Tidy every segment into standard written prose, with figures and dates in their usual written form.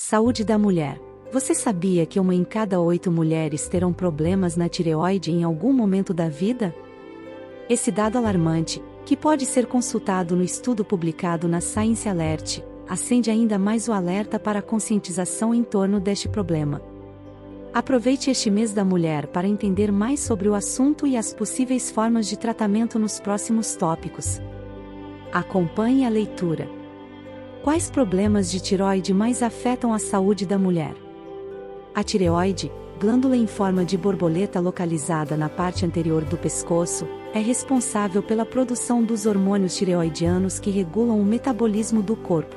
Saúde da mulher. Você sabia que 1 em cada 8 mulheres terão problemas na tireoide em algum momento da vida? Esse dado alarmante, que pode ser consultado no estudo publicado na Science Alert, acende ainda mais o alerta para a conscientização em torno deste problema. Aproveite este mês da mulher para entender mais sobre o assunto e as possíveis formas de tratamento nos próximos tópicos. Acompanhe a leitura. Quais problemas de tireoide mais afetam a saúde da mulher? A tireoide, glândula em forma de borboleta localizada na parte anterior do pescoço, é responsável pela produção dos hormônios tireoidianos que regulam o metabolismo do corpo.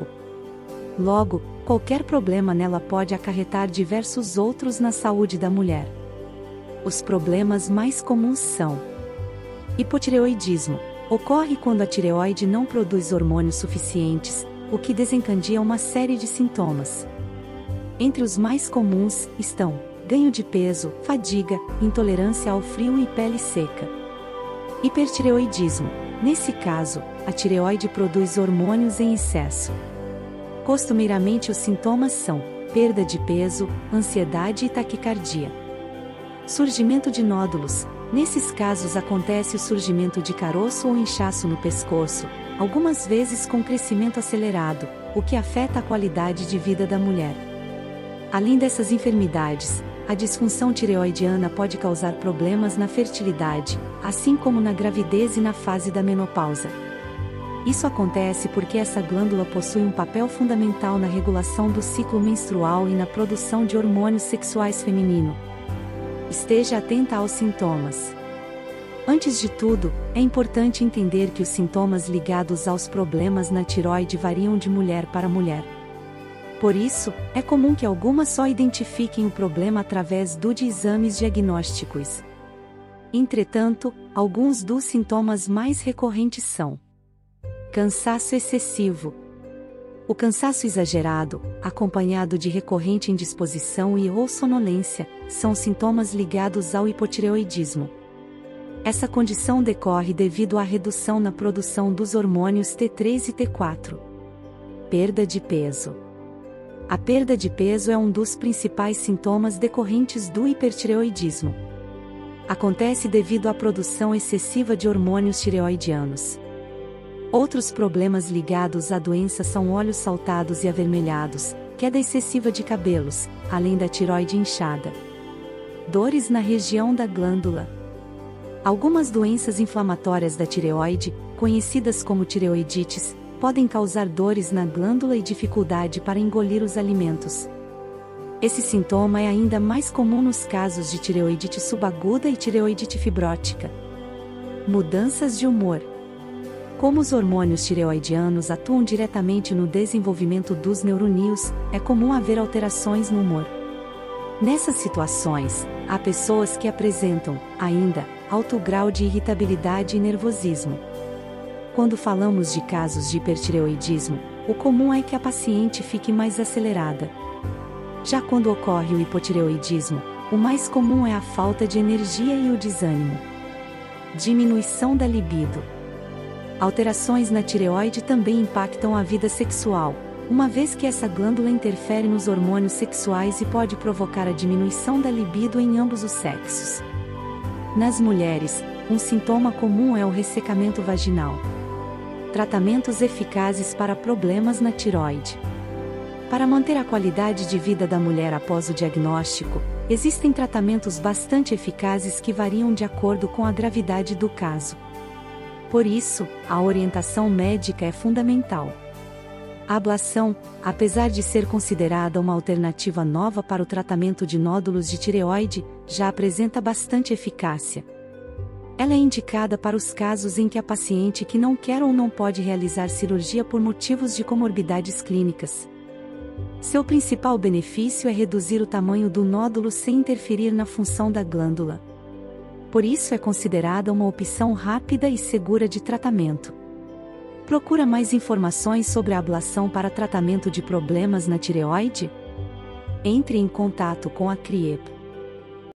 Logo, qualquer problema nela pode acarretar diversos outros na saúde da mulher. Os problemas mais comuns são: hipotireoidismo. Ocorre quando a tireoide não produz hormônios suficientes, o que desencadeia uma série de sintomas. Entre os mais comuns estão ganho de peso, fadiga, intolerância ao frio e pele seca. Hipertireoidismo. Nesse caso, a tireoide produz hormônios em excesso. Costumeiramente os sintomas são perda de peso, ansiedade e taquicardia. Surgimento de nódulos. Nesses casos acontece o surgimento de caroço ou inchaço no pescoço, algumas vezes com crescimento acelerado, o que afeta a qualidade de vida da mulher. Além dessas enfermidades, a disfunção tireoidiana pode causar problemas na fertilidade, assim como na gravidez e na fase da menopausa. Isso acontece porque essa glândula possui um papel fundamental na regulação do ciclo menstrual e na produção de hormônios sexuais feminino. Esteja atenta aos sintomas. Antes de tudo, é importante entender que os sintomas ligados aos problemas na tireoide variam de mulher para mulher. Por isso, é comum que algumas só identifiquem o problema através de exames diagnósticos. Entretanto, alguns dos sintomas mais recorrentes são: cansaço excessivo. O cansaço exagerado, acompanhado de recorrente indisposição e ou sonolência, são sintomas ligados ao hipotireoidismo. Essa condição decorre devido à redução na produção dos hormônios T3 e T4. Perda de peso. A perda de peso é um dos principais sintomas decorrentes do hipertireoidismo. Acontece devido à produção excessiva de hormônios tireoidianos. Outros problemas ligados à doença são olhos saltados e avermelhados, queda excessiva de cabelos, além da tireoide inchada. Dores na região da glândula. Algumas doenças inflamatórias da tireoide, conhecidas como tireoidites, podem causar dores na glândula e dificuldade para engolir os alimentos. Esse sintoma é ainda mais comum nos casos de tireoidite subaguda e tireoidite fibrótica. Mudanças de humor. Como os hormônios tireoidianos atuam diretamente no desenvolvimento dos neurônios, é comum haver alterações no humor. Nessas situações, há pessoas que apresentam, ainda, alto grau de irritabilidade e nervosismo. Quando falamos de casos de hipertireoidismo, o comum é que a paciente fique mais acelerada. Já quando ocorre o hipotireoidismo, o mais comum é a falta de energia e o desânimo. Diminuição da libido. Alterações na tireoide também impactam a vida sexual, uma vez que essa glândula interfere nos hormônios sexuais e pode provocar a diminuição da libido em ambos os sexos. Nas mulheres, um sintoma comum é o ressecamento vaginal. Tratamentos eficazes para problemas na tireoide. Para manter a qualidade de vida da mulher após o diagnóstico, existem tratamentos bastante eficazes que variam de acordo com a gravidade do caso. Por isso, a orientação médica é fundamental. A ablação, apesar de ser considerada uma alternativa nova para o tratamento de nódulos de tireoide, já apresenta bastante eficácia. Ela é indicada para os casos em que a paciente que não quer ou não pode realizar cirurgia por motivos de comorbidades clínicas. Seu principal benefício é reduzir o tamanho do nódulo sem interferir na função da glândula. Por isso é considerada uma opção rápida e segura de tratamento. Procura mais informações sobre a ablação para tratamento de problemas na tireoide? Entre em contato com a CRIEP.